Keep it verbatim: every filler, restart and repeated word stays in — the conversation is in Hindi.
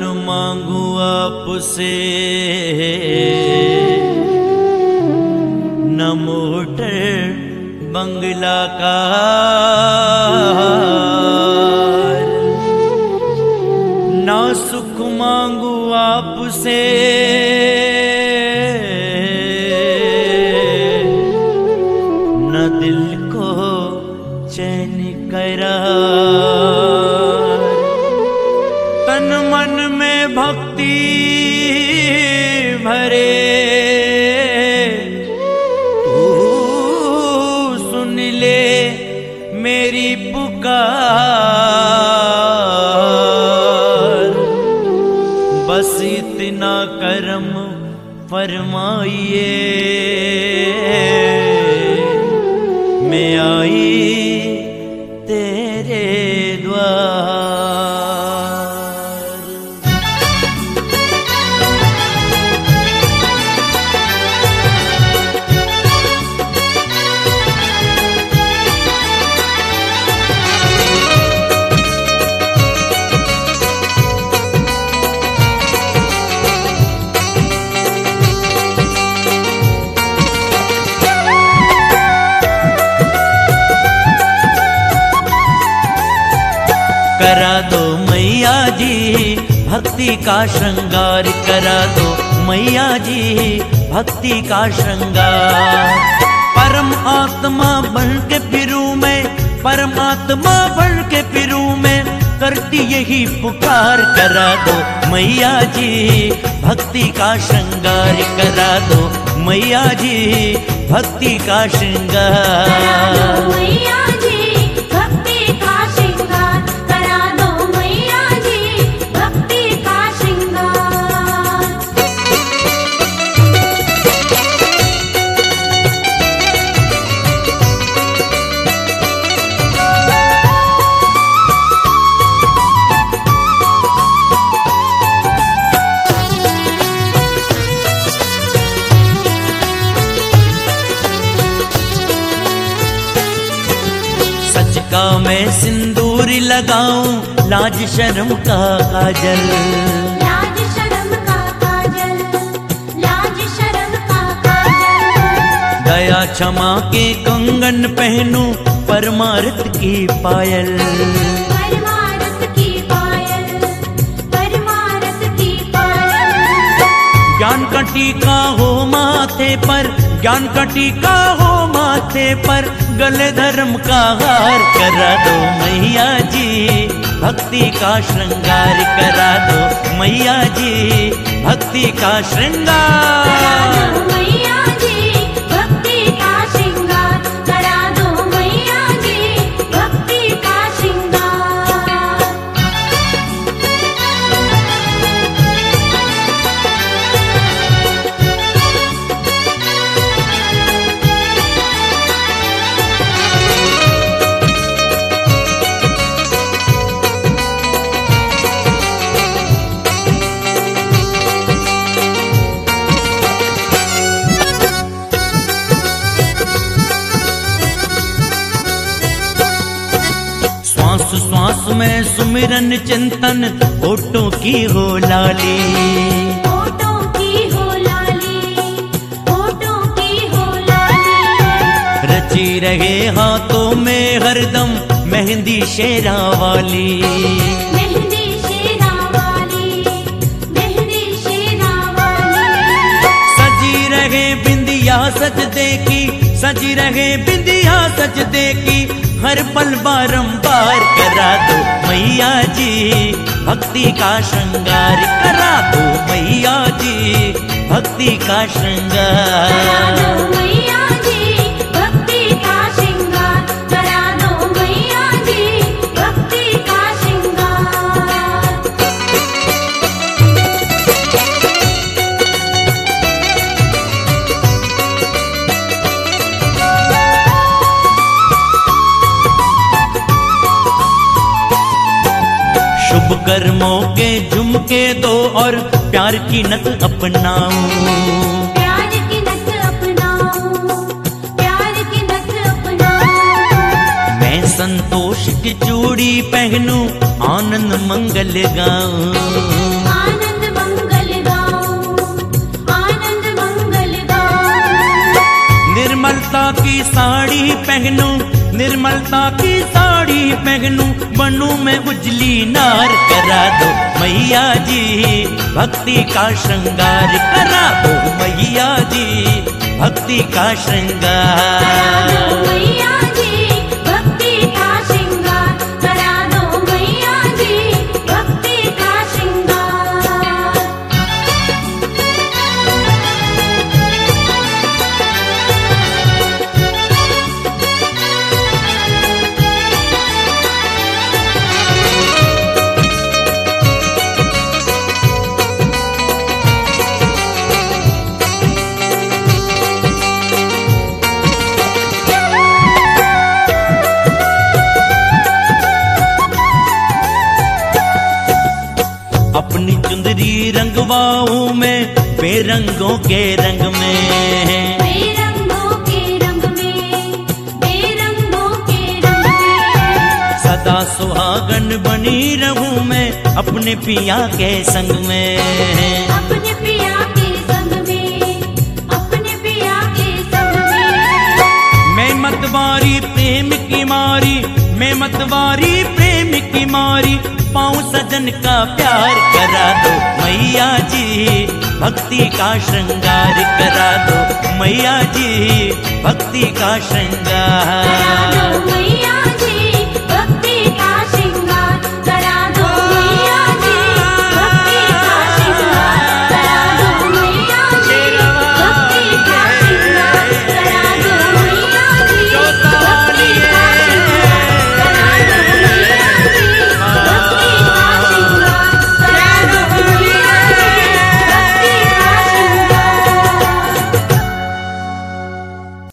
मांगू आपसे न मोटर बंगला का, ना सुख मांगू आपसे न दिल को चैन करार। तन मन में भक्ति भरे तू सुन ले मेरी पुकार। बस इतना करम फरमाइए मैं आई तेरे द्वार। करा दो मैया जी भक्ति का श्रृंगार, करा दो मैया जी भक्ति का श्रृंगार। परम आत्मा बन के फिरूं मैं, परमात्मा बन के फिरूं मैं, करती यही पुकार। करा दो मैया जी भक्ति का श्रृंगार, करा दो मैया जी भक्ति का श्रृंगार। का मैं सिंदूर लगाऊं लाज शर्म का काजल, लाज शर्म का काजल, लाज शर्म का काजल। दया क्षमा के कंगन पहनूं परमार्थ की पायल, परमार्थ की पायल, परमार्थ की पायल। ज्ञान का टीका हो माथे पर, ज्ञान का टीका हो माथे पर, गले धर्म का हार। करा दो मैया जी भक्ति का श्रृंगार, करा दो मैया जी भक्ति का श्रृंगार। मैया जी भक्ति का श्रृंगार, करा दो मैया जी भक्ति का श्रृंगार। श्वास श्वास में सुमिरन चिंतन होठों की हो लाली, होठों की हो लाली, होठों की हो लाली। रची रहे हाथों में हरदम मेहंदी शेरा वाली, मेहंदी शेरा वाली, मेहंदी शेरा वाली। सजी रहे बिंदिया सजदे की, सजी रहे बिंदिया सजदे की, हर पल बारंबार। करा दो मैया जी भक्ति का श्रृंगार, करा दो मैया जी भक्ति का श्रृंगार। मैया जी भक्ति का श्रृंगार, करा दो मैया जी भक्ति का श्रृंगार। शुभ कर्मों के झुमके दो और प्यार की नत अपनाऊं, प्यार की नत अपनाऊं, प्यार की नत अपनाऊं। मैं संतोष की चूड़ी पहनूं आनंद मंगल गाऊं, साड़ी पहनूं, निर्मलता की साड़ी पहनूं, बनूं मैं उजली नार। करा दो मैया जी भक्ति का श्रृंगार, करा दो मैया जी भक्ति का श्रृंगार। करा दो मैया जी भक्ति का श्रृंगार, करा दो मैया जी भक्ति का श्रृंगार। अपनी चुंदरी रंगवाऊं मैं बेरंगों के रंग में, बेरंगों के रंग में, बेरंगों के रंग में। सदा सुहागन बनी रहूं मैं अपने पिया के संग में, अपने पिया के संग में, अपने पिया के संग में। मैं मतवारी प्रेम की मारी, मैं मतवारी प्रेम की मारी, पाऊं सजन का प्यार। करा दो मैया जी भक्ति का श्रृंगार, करा दो मैया जी भक्ति का श्रृंगार। करा दो